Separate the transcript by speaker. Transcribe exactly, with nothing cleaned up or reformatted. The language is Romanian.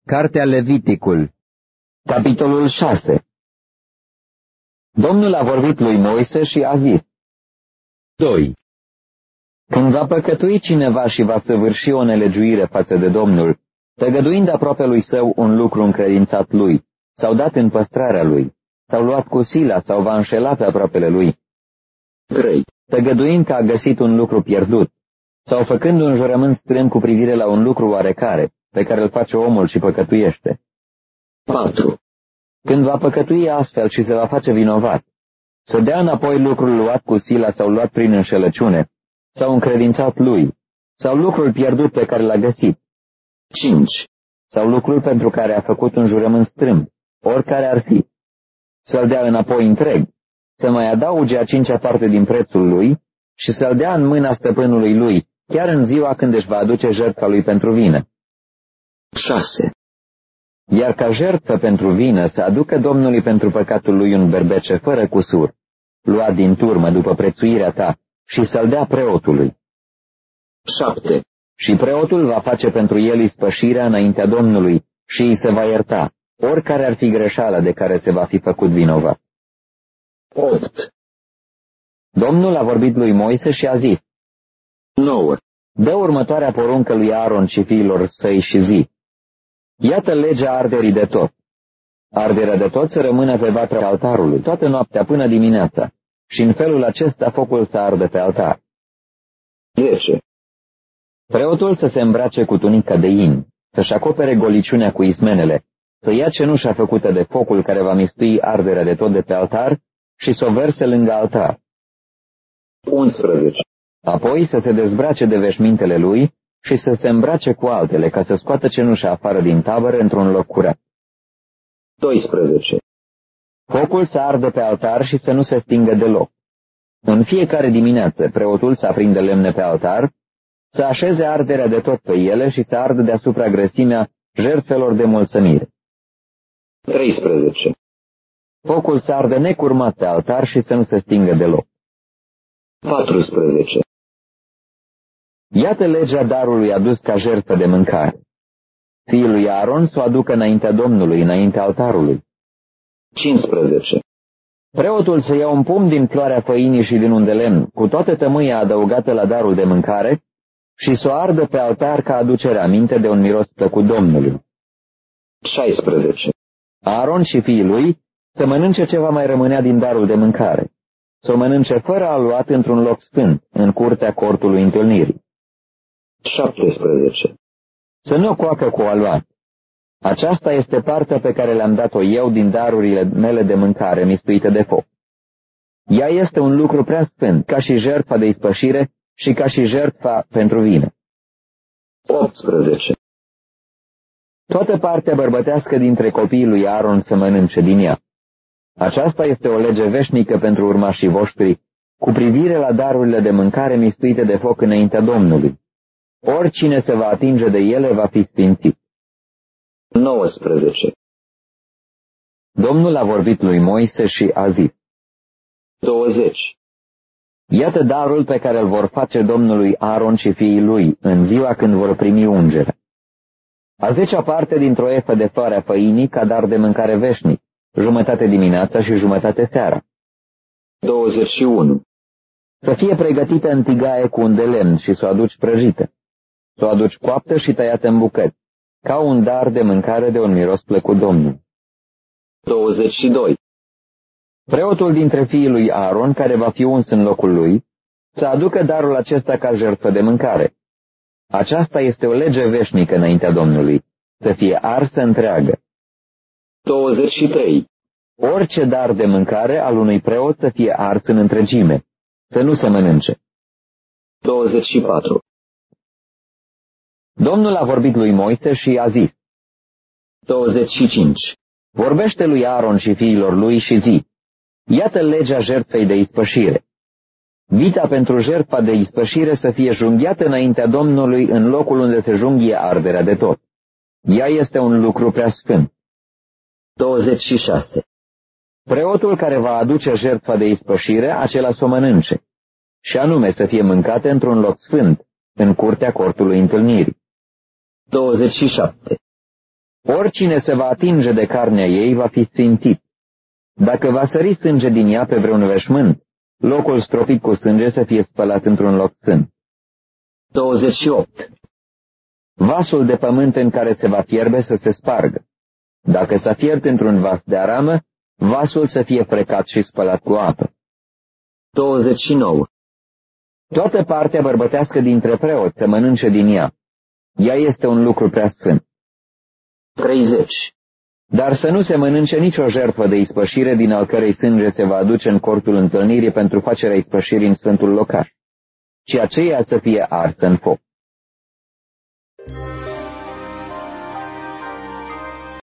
Speaker 1: Cartea Leviticul,
Speaker 2: capitolul șase. Domnul a vorbit lui Moise și a zis:
Speaker 1: doi.
Speaker 2: Când va păcătui cineva și va săvârși o nelegiuire față de Domnul, tăgăduind aproape lui său un lucru încredințat lui, sau dat în păstrarea lui, sau luat cu sila, sau va înșela pe aproapele lui. trei. Tăgăduind că a găsit un lucru pierdut, sau făcând un jurământ strâmb cu privire la un lucru oarecare, pe care îl face omul și păcătuiește. patru. Când va păcătui astfel și se va face vinovat, să dea înapoi lucrul luat cu sila sau luat prin înșelăciune, sau încredințat lui, sau lucrul pierdut pe care l-a găsit. cinci. Sau lucrul pentru care a făcut un jurământ strâmb, oricare ar fi. Să-l dea înapoi întreg, să mai adauge a cincea parte din prețul lui și să-l dea în mâna stăpânului lui, chiar în ziua când își va aduce jertfa lui pentru vină. șase. Iar ca jertfă pentru vină să aducă Domnului pentru păcatul lui un berbece fără cusur, luat din turmă după prețuirea ta, și să-l dea preotului. șapte. Și preotul va face pentru el ispășirea înaintea Domnului și îi se va ierta, oricare ar fi greșeala de care se va fi făcut vinovat. opt. Domnul a vorbit lui Moise și a zis: nouă. Dă următoarea poruncă lui Aaron și fiilor săi și zi: iată legea arderii de tot. Arderea de tot să rămână pe vatra altarului toată noaptea până dimineața, și în felul acesta focul să ardă pe altar. zece. Preotul să se îmbrace cu tunica de in, să-și acopere goliciunea cu ismenele, să ia cenușa făcută de focul care va mistui arderea de tot de pe altar și să o verse lângă altar. unsprezece. Apoi să se dezbrace de veșmintele lui și să se îmbrace cu altele, ca să scoată cenușa afară din tabără într-un loc curat. doisprezece. Focul să ardă pe altar și să nu se stingă deloc. În fiecare dimineață preotul să aprindă lemne pe altar, să așeze arderea de tot pe ele și să ardă deasupra grăsimea jertfelor de mulțumire. treisprezece. Focul să ardă necurmat pe altar și să nu se stingă deloc. paisprezece. Iată legea darului adus ca jertfă de mâncare. Fiul lui Aaron să o aducă înaintea Domnului, înaintea altarului. cincisprezece. Preotul să ia un pumn din floarea făinii și din un de lemn, cu toată tămâia adăugată la darul de mâncare, și să o ardă pe altar ca aducere aminte de un miros plăcut Domnului. șaisprezece. Aaron și fiii lui să mănânce ce va mai rămânea din darul de mâncare, să o mănânce fără aluat într-un loc sfânt, în curtea cortului întâlnirii. șaptesprezece. Să nu o coacă cu aluat. Aceasta este partea pe care le-am dat-o eu din darurile mele de mâncare mistuite de foc. Ea este un lucru prea sfânt, ca și jertfa de ispășire și ca și jertfa pentru vină. optsprezece. Toată partea bărbătească dintre copiii lui Aaron să mănânce din ea. Aceasta este o lege veșnică pentru urmașii voștri, cu privire la darurile de mâncare mistuite de foc înaintea Domnului. Oricine se va atinge de ele va fi sfințit. nouăsprezece. Domnul a vorbit lui Moise și a zis: douăzeci. Iată darul pe care îl vor face Domnului Aaron și fiii lui în ziua când vor primi ungerea. A zecea parte dintr-o efă de floarea făinii ca dar de mâncare veșnic, jumătate dimineața și jumătate seara. douăzeci și unu. Să fie pregătită în tigaie cu un de lemn și să o aduci prăjită. Să o aduci coaptă și tăiată în bucăți, ca un dar de mâncare de un miros plăcut Domnului. douăzeci și doi. Preotul dintre fiii lui Aaron, care va fi uns în locul lui, să aducă darul acesta ca jertfă de mâncare. Aceasta este o lege veșnică înaintea Domnului, să fie arsă întreagă. douăzeci și trei. Orice dar de mâncare al unui preot să fie ars în întregime, să nu se mănânce. douăzeci și patru. Domnul a vorbit lui Moise și a zis: douăzeci și cinci. Vorbește lui Aaron și fiilor lui și zi: iată legea jertfei de ispășire. Vita pentru jertfa de ispășire să fie junghiată înaintea Domnului în locul unde se junghie arderea de tot. Ea este un lucru prea sfânt. douăzeci și șase. Preotul care va aduce jertfa de ispășire, acela să o mănânce, și anume să fie mâncate într-un loc sfânt, în curtea cortului întâlnirii. douăzeci și șapte. Oricine se va atinge de carnea ei va fi sfințit. Dacă va sări sânge din ea pe vreun veșmânt, locul stropit cu sânge să fie spălat într-un loc sfânt. douăzeci și opt. Vasul de pământ în care se va fierbe să se spargă. Dacă s-a fiert într-un vas de aramă, vasul să fie frecat și spălat cu apă. douăzeci și nouă. Toată partea bărbătească dintre preoți să mănânce din ea. Ea este un lucru prea sfânt. treizeci. Dar să nu se mănânce nicio jertfă de ispășire din al cărei sânge se va aduce în cortul întâlnirii pentru facerea ispășirii în sfântul locaș, ci aceea să fie arsă în foc.